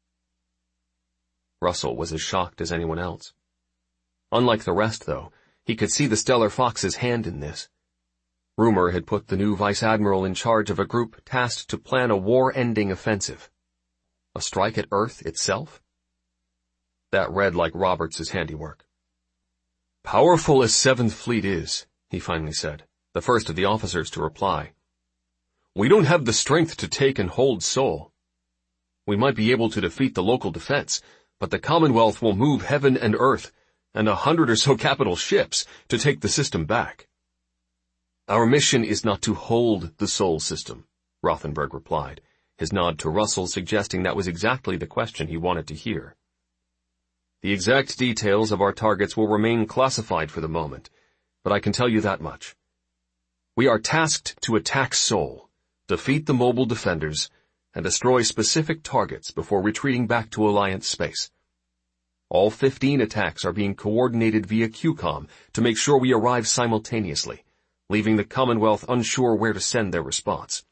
Russell was as shocked as anyone else. Unlike the rest, though, he could see the Stellar Fox's hand in this. Rumor had put the new Vice Admiral in charge of a group tasked to plan a war-ending offensive. A strike at Earth itself? That read like Roberts' handiwork. Powerful as 7th Fleet is, he finally said, the first of the officers to reply, we don't have the strength to take and hold Sol. We might be able to defeat the local defense, but the Commonwealth will move heaven and earth, and 100 or so capital ships, to take the system back. Our mission is not to hold the Sol system, Rothenberg replied, his nod to Russell suggesting that was exactly the question he wanted to hear. The exact details of our targets will remain classified for the moment, but I can tell you that much. We are tasked to attack Sol, defeat the mobile defenders, and destroy specific targets before retreating back to Alliance space. All 15 attacks are being coordinated via QCOM to make sure we arrive simultaneously, leaving the Commonwealth unsure where to send their response.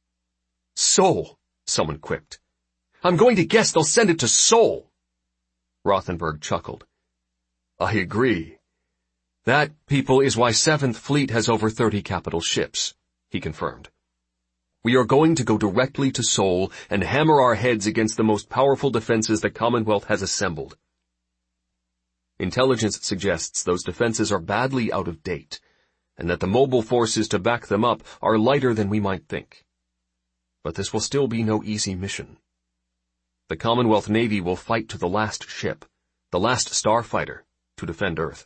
Sol, someone quipped. I'm going to guess they'll send it to Sol. Rothenberg chuckled. I agree. That, people, is why 7th Fleet has over 30 capital ships, he confirmed. We are going to go directly to Sol and hammer our heads against the most powerful defenses the Commonwealth has assembled. Intelligence suggests those defenses are badly out of date, and that the mobile forces to back them up are lighter than we might think. But this will still be no easy mission. The Commonwealth Navy will fight to the last ship, the last starfighter, to defend Earth.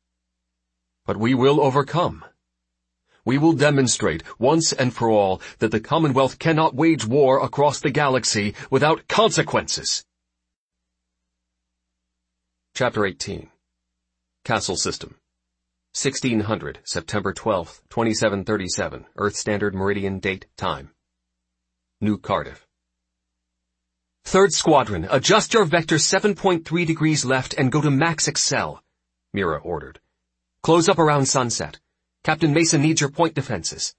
But we will overcome. We will demonstrate, once and for all, that the Commonwealth cannot wage war across the galaxy without consequences. Chapter 18. Castle System. 1600, September 12th, 2737, Earth Standard Meridian Date Time. New Cardiff. 3rd Squadron, adjust your vector 7.3 degrees left and go to max excel, Mira ordered. Close up around sunset. Captain Mason needs your point defenses.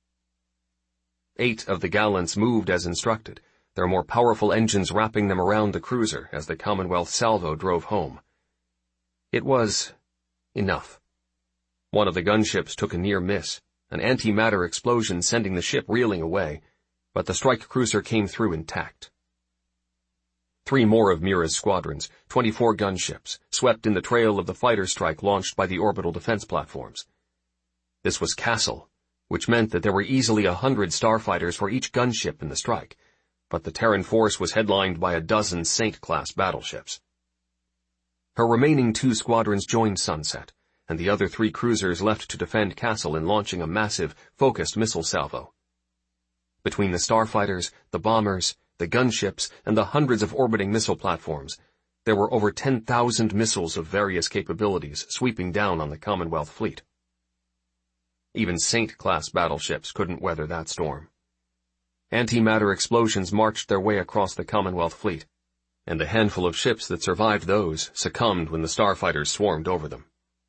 8 of the gallants moved as instructed, their more powerful engines wrapping them around the cruiser as the Commonwealth salvo drove home. It was enough. One of the gunships took a near miss, an antimatter explosion sending the ship reeling away, but the strike cruiser came through intact. 3 more of Mira's squadrons, 24 gunships, swept in the trail of the fighter strike launched by the orbital defense platforms. This was Castle, which meant that there were easily 100 starfighters for each gunship in the strike, but the Terran force was headlined by a dozen Saint-class battleships. Her remaining 2 squadrons joined Sunset, and the other 3 cruisers left to defend Castle in launching a massive, focused missile salvo. Between the starfighters, the bombers, the gunships, and the hundreds of orbiting missile platforms, there were over 10,000 missiles of various capabilities sweeping down on the Commonwealth fleet. Even Saint-class battleships couldn't weather that storm. Antimatter explosions marched their way across the Commonwealth fleet. and the handful of ships that survived those succumbed when the starfighters swarmed over them.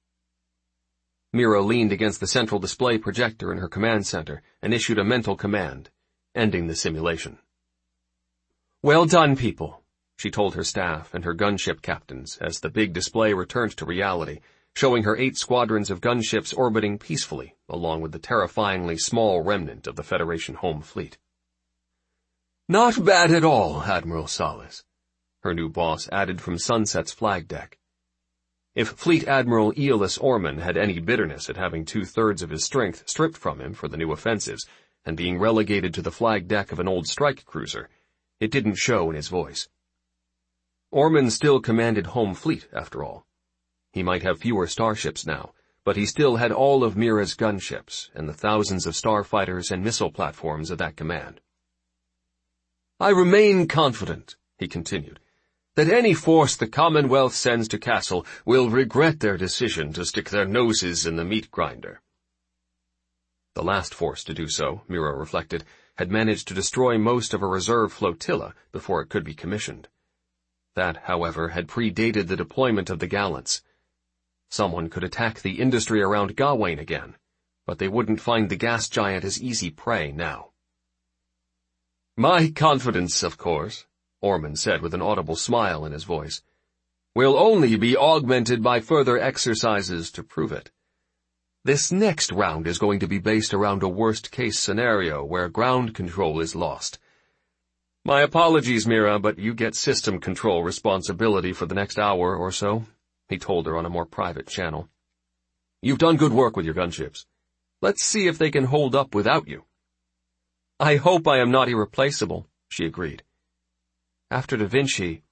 Mira leaned against the central display projector in her command center and issued a mental command, ending the simulation. "Well done, people," she told her staff and her gunship captains as the big display returned to reality, showing her 8 squadrons of gunships orbiting peacefully, along with the terrifyingly small remnant of the Federation home fleet. "Not bad at all, Admiral Salas," her new boss added from Sunset's flag deck. If Fleet Admiral Aeolus Orman had any bitterness at having 2/3 of his strength stripped from him for the new offensives and being relegated to the flag deck of an old strike cruiser, it didn't show in his voice. Orman still commanded home fleet, after all. He might have fewer starships now, but he still had all of Mira's gunships and the thousands of starfighters and missile platforms of that command. "I remain confident," he continued, "that any force the Commonwealth sends to Castle will regret their decision to stick their noses in the meat grinder." The last force to do so, Mira reflected, had managed to destroy most of a reserve flotilla before it could be commissioned. That, however, had predated the deployment of the gallants. Someone could attack the industry around Gawain again, but they wouldn't find the gas giant as easy prey now. "My confidence, of course," Orman said with an audible smile in his voice, "will only be augmented by further exercises to prove it. This next round is going to be based around a worst-case scenario where ground control is lost. My apologies, Mira, but you get system control responsibility for the next hour or so," he told her on a more private channel. "You've done good work with your gunships. Let's see if they can hold up without you." "I hope I am not irreplaceable," she agreed. After Da Vinci,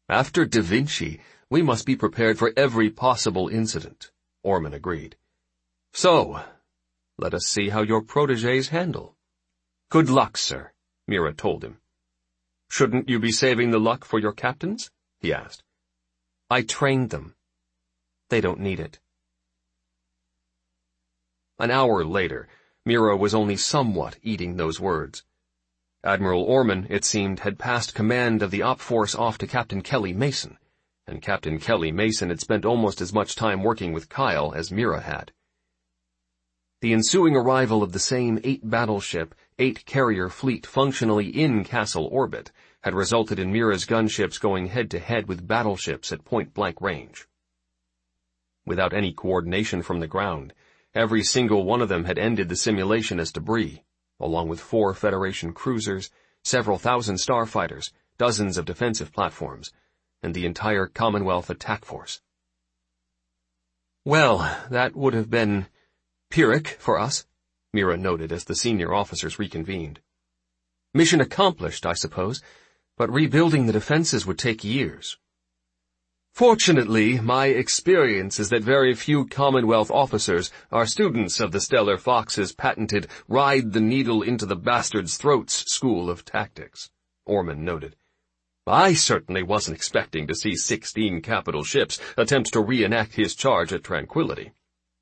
we must be prepared for every possible incident," Orman agreed. "So, let us see how your protégés handle." "Good luck, sir," Mira told him. "Shouldn't you be saving the luck for your captains?" he asked. "I trained them. They don't need it." An hour later, Mira was only somewhat eating those words. Admiral Orman, it seemed, had passed command of the op force off to Captain Kelly Mason, and Captain Kelly Mason had spent almost as much time working with Kyle as Mira had. The ensuing arrival of the same 8-battleship, 8-carrier fleet functionally in Castle orbit had resulted in Mira's gunships going head-to-head with battleships at point-blank range. Without any coordination from the ground, every single one of them had ended the simulation as debris, along with 4 Federation cruisers, several thousand starfighters, dozens of defensive platforms, and the entire Commonwealth attack force. "Well, that would have been Pyrrhic for us," Mira noted as the senior officers reconvened. "Mission accomplished, I suppose, but rebuilding the defenses would take years." "Fortunately, my experience is that very few Commonwealth officers are students of the Stellar Fox's patented ride-the-needle-into-the-bastards'-throats school of tactics," Orman noted. "I certainly wasn't expecting to see 16 capital ships attempt to reenact his charge at Tranquility."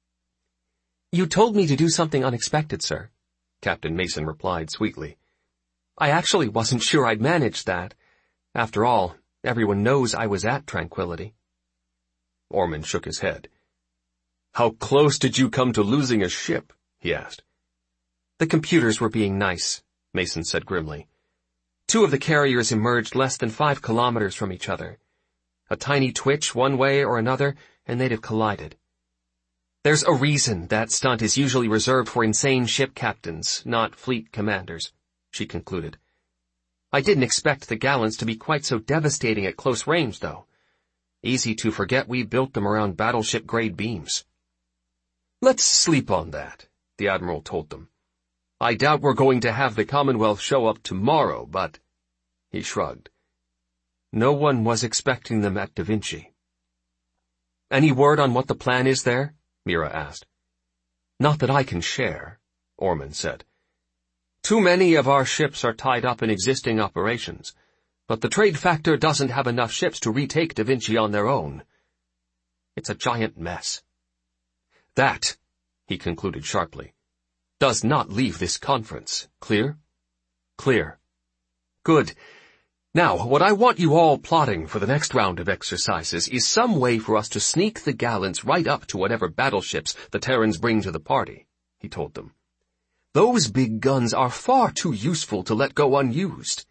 "You told me to do something unexpected, sir," Captain Mason replied sweetly. "I actually wasn't sure I'd manage that. After all, everyone knows I was at Tranquility." Orman shook his head. "How close did you come to losing a ship?" he asked. "The computers were being nice," Mason said grimly. 2 of the carriers emerged less than 5 kilometers from each other. A tiny twitch one way or another, and they'd have collided. "There's a reason that stunt is usually reserved for insane ship captains, not fleet commanders," she concluded. "I didn't expect the gallants to be quite so devastating at close range, though. Easy to forget we built them around battleship-grade beams." "Let's sleep on that," the Admiral told them. "I doubt we're going to have the Commonwealth show up tomorrow, but—" He shrugged. "No one was expecting them at Da Vinci." "Any word on what the plan is there?" Mira asked. "Not that I can share," Orman said. "Too many of our ships are tied up in existing operations, but the trade factor doesn't have enough ships to retake Da Vinci on their own. It's a giant mess. That," he concluded sharply, "does not leave this conference. Clear?" "Clear." "Good. Now, what I want you all plotting for the next round of exercises is some way for us to sneak the gallants right up to whatever battleships the Terrans bring to the party, he told them. Those big guns are far too useful to let go unused.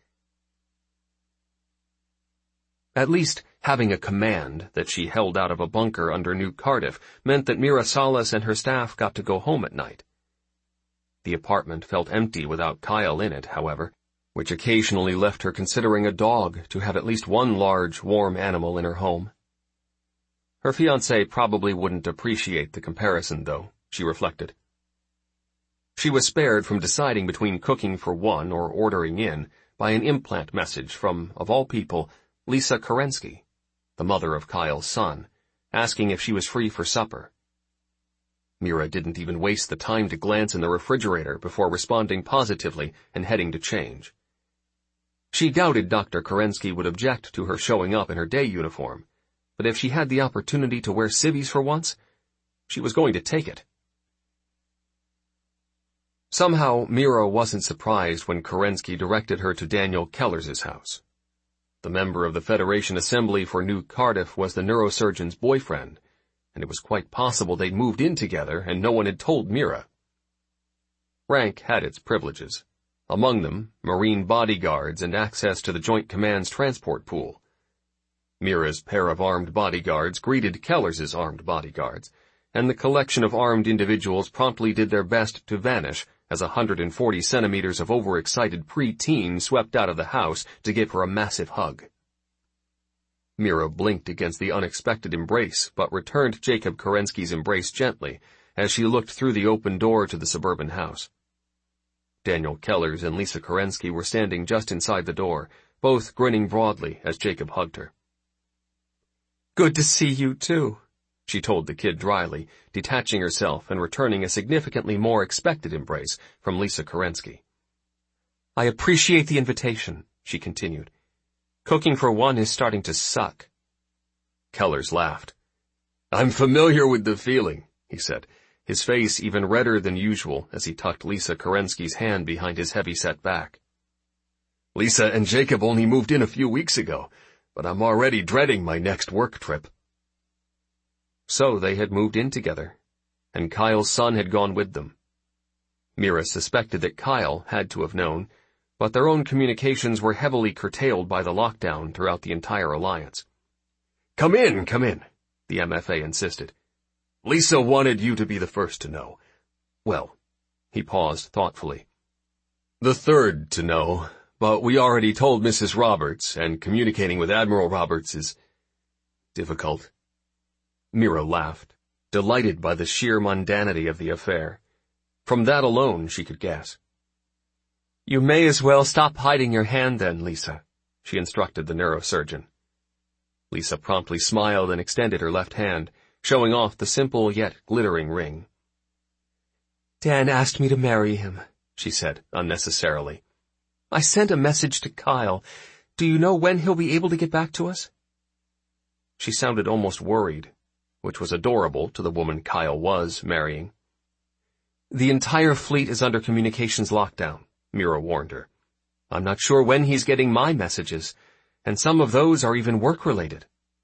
At least, having a command that she held out of a bunker under New Cardiff meant that Mira Salas and her staff got to go home at night. The apartment felt empty without Kyle in it, however, which occasionally left her considering a dog to have at least one large, warm animal in her home. Her fiancé probably wouldn't appreciate the comparison, though, she reflected. She was spared from deciding between cooking for one or ordering in by an implant message from, of all people, Lisa Kerensky, the mother of Kyle's son, asking if she was free for supper. Mira didn't even waste the time to glance in the refrigerator before responding positively and heading to change. She doubted Dr. Kerensky would object to her showing up in her day uniform, but if she had the opportunity to wear civvies for once, she was going to take it. Somehow, Mira wasn't surprised when Kerensky directed her to Daniel Kellers's house. The member of the Federation Assembly for New Cardiff was the neurosurgeon's boyfriend, and it was quite possible they'd moved in together and no one had told Mira. Rank had its privileges. Among them, Marine bodyguards and access to the Joint Command's transport pool. Mira's pair of armed bodyguards greeted Kellers's armed bodyguards, and the collection of armed individuals promptly did their best to vanish as 140 centimeters of overexcited pre-teen swept out of the house to give her a massive hug. Mira blinked against the unexpected embrace, but returned Jacob Kerensky's embrace gently as she looked through the open door to the suburban house. Daniel Kellers and Lisa Kerensky were standing just inside the door, both grinning broadly as Jacob hugged her. "Good to see you, too," she told the kid dryly, detaching herself and returning a significantly more expected embrace from Lisa Kerensky. "I appreciate the invitation," she continued. "Cooking for one is starting to suck." Kellers laughed. "I'm familiar with the feeling," he said, his face even redder than usual as he tucked Lisa Kerensky's hand behind his heavy-set back. "Lisa and Jacob only moved in a few weeks ago, but I'm already dreading my next work trip." So they had moved in together, and Kyle's son had gone with them. Mira suspected that Kyle had to have known, but their own communications were heavily curtailed by the lockdown throughout the entire alliance. Come in, the MFA insisted. "Lisa wanted you to be the first to know. Well," he paused thoughtfully, "the third to know, but we already told Mrs. Roberts, and communicating with Admiral Roberts is difficult." Mira laughed, delighted by the sheer mundanity of the affair. From that alone, she could guess. "You may as well stop hiding your hand then, Lisa," she instructed the neurosurgeon. Lisa promptly smiled and extended her left hand, showing off the simple yet glittering ring. "Dan asked me to marry him," she said, unnecessarily. "I sent a message to Kyle. Do you know when he'll be able to get back to us?" She sounded almost worried, which was adorable to the woman Kyle was marrying. "The entire fleet is under communications lockdown," Mira warned her. "I'm not sure when he's getting my messages, and some of those are even work-related."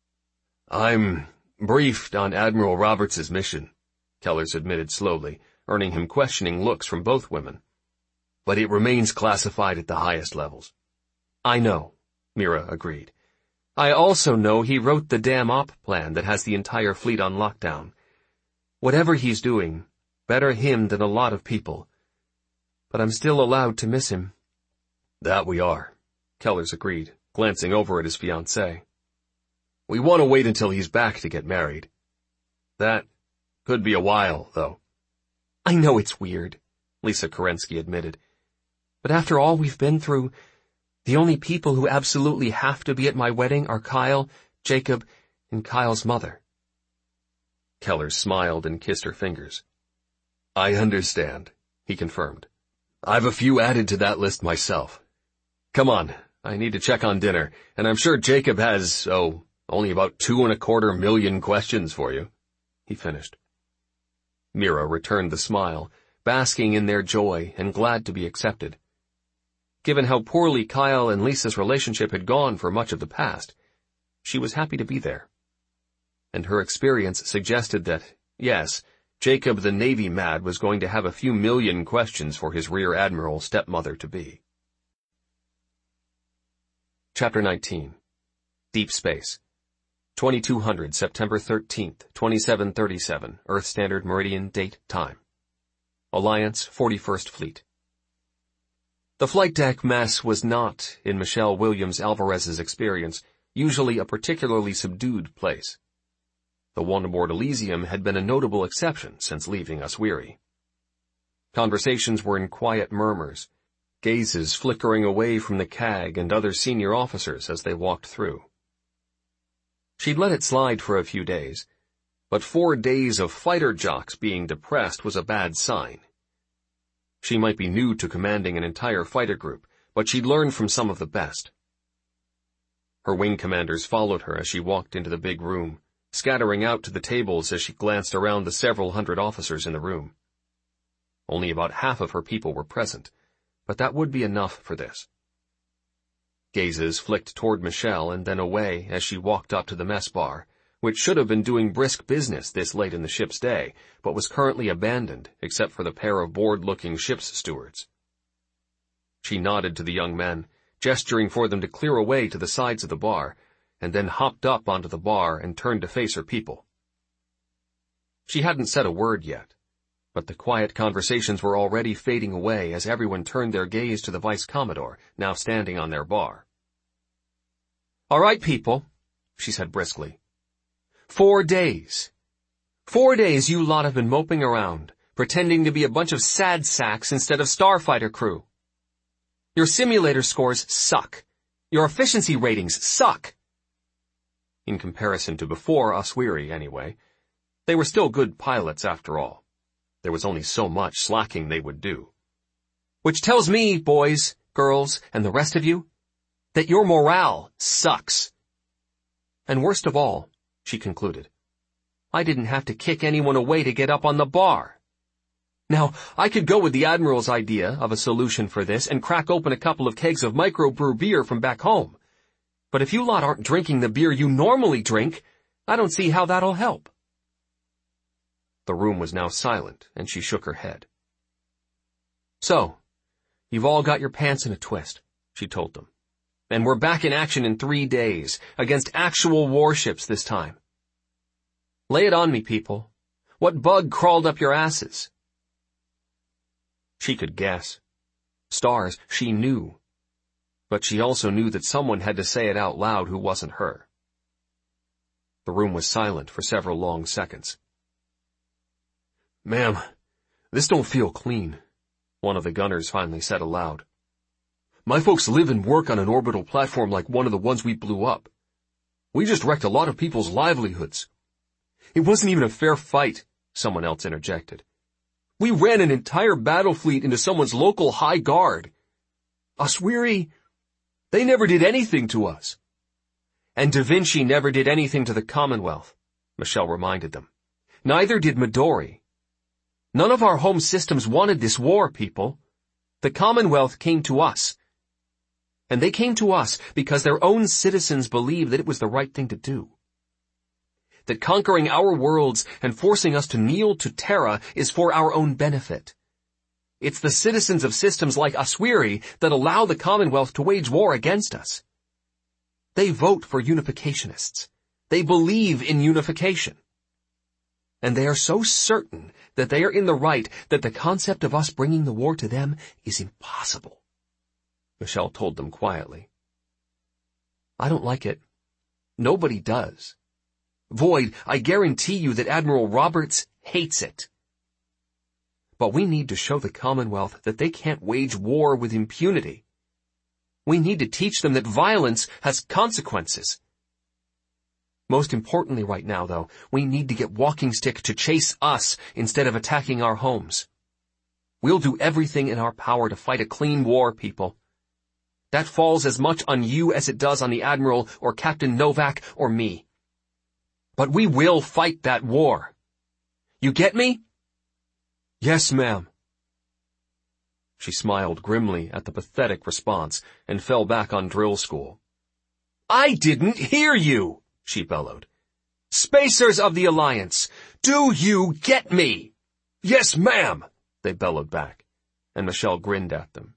"I'm briefed on Admiral Roberts' mission," Kellers admitted slowly, earning him questioning looks from both women. "But it remains classified at the highest levels." "I know," Mira agreed. "I also know he wrote the damn op plan that has the entire fleet on lockdown. Whatever he's doing, better him than a lot of people. But I'm still allowed to miss him." "That we are," Kellers agreed, glancing over at his fiancée. "We want to wait until he's back to get married. That could be a while, though." "I know it's weird," Lisa Kerensky admitted. "But after all we've been through, the only people who absolutely have to be at my wedding are Kyle, Jacob, and Kyle's mother." Kellers smiled and kissed her fingers. "I understand," he confirmed. "I've a few added to that list myself. Come on, I need to check on dinner, and I'm sure Jacob has, only about 2.25 million questions for you," he finished. Mira returned the smile, basking in their joy and glad to be accepted. Given how poorly Kyle and Lisa's relationship had gone for much of the past, she was happy to be there. And her experience suggested that, yes, Jacob the Navy Mad was going to have a few million questions for his Rear Admiral stepmother-to-be. Chapter 19. Deep Space. 2200, September 13th, 2737, Earth Standard Meridian Date Time. Alliance 41st Fleet. The flight deck mess was not, in Michelle Williams Alvarez's experience, usually a particularly subdued place. The one aboard Elysium had been a notable exception since leaving Oswiri. Conversations were in quiet murmurs, gazes flickering away from the CAG and other senior officers as they walked through. She'd let it slide for a few days, but 4 days of fighter jocks being depressed was a bad sign. She might be new to commanding an entire fighter group, but she'd learned from some of the best. Her wing commanders followed her as she walked into the big room, scattering out to the tables as she glanced around the several hundred officers in the room. Only about half of her people were present, but that would be enough for this. Gazes flicked toward Michelle and then away as she walked up to the mess bar, which should have been doing brisk business this late in the ship's day, but was currently abandoned except for the pair of bored-looking ship's stewards. She nodded to the young men, gesturing for them to clear away to the sides of the bar, and then hopped up onto the bar and turned to face her people. She hadn't said a word yet, but the quiet conversations were already fading away as everyone turned their gaze to the Vice Commodore, now standing on their bar. "All right, people," she said briskly. 4 days. 4 days you lot have been moping around, pretending to be a bunch of sad sacks instead of starfighter crew. Your simulator scores suck. Your efficiency ratings suck. In comparison to before Oswiri, anyway, they were still good pilots after all. There was only so much slacking they would do. Which tells me, boys, girls, and the rest of you, that your morale sucks. And worst of all, she concluded, I didn't have to kick anyone away to get up on the bar. Now, I could go with the Admiral's idea of a solution for this and crack open a couple of kegs of microbrew beer from back home. But if you lot aren't drinking the beer you normally drink, I don't see how that'll help. The room was now silent, and she shook her head. So, you've all got your pants in a twist, she told them. And we're back in action in 3 days, against actual warships this time. Lay it on me, people. What bug crawled up your asses? She could guess. Stars, she knew. But she also knew that someone had to say it out loud who wasn't her. The room was silent for several long seconds. "Ma'am, this don't feel clean," one of the gunners finally said aloud. "My folks live and work on an orbital platform like one of the ones we blew up. We just wrecked a lot of people's livelihoods." "It wasn't even a fair fight," someone else interjected. "We ran an entire battle fleet into someone's local high guard. Oswiri, they never did anything to us." "And Da Vinci never did anything to the Commonwealth," Michelle reminded them. "Neither did Midori. None of our home systems wanted this war, people. The Commonwealth came to us. And they came to us because their own citizens believed that it was the right thing to do. That conquering our worlds and forcing us to kneel to Terra is for our own benefit. It's the citizens of systems like Oswiri that allow the Commonwealth to wage war against us. They vote for unificationists. They believe in unification. And they are so certain that they are in the right that the concept of us bringing the war to them is impossible," Michelle told them quietly. "I don't like it. Nobody does. Void, I guarantee you that Admiral Roberts hates it. But we need to show the Commonwealth that they can't wage war with impunity. We need to teach them that violence has consequences. Most importantly right now, though, we need to get Walking Stick to chase us instead of attacking our homes. We'll do everything in our power to fight a clean war, people. That falls as much on you as it does on the Admiral or Captain Novak or me. But we will fight that war. You get me?" "Yes, ma'am." She smiled grimly at the pathetic response and fell back on drill school. "I didn't hear you," she bellowed. "Spacers of the Alliance, do you get me?" "Yes, ma'am," they bellowed back, and Michelle grinned at them.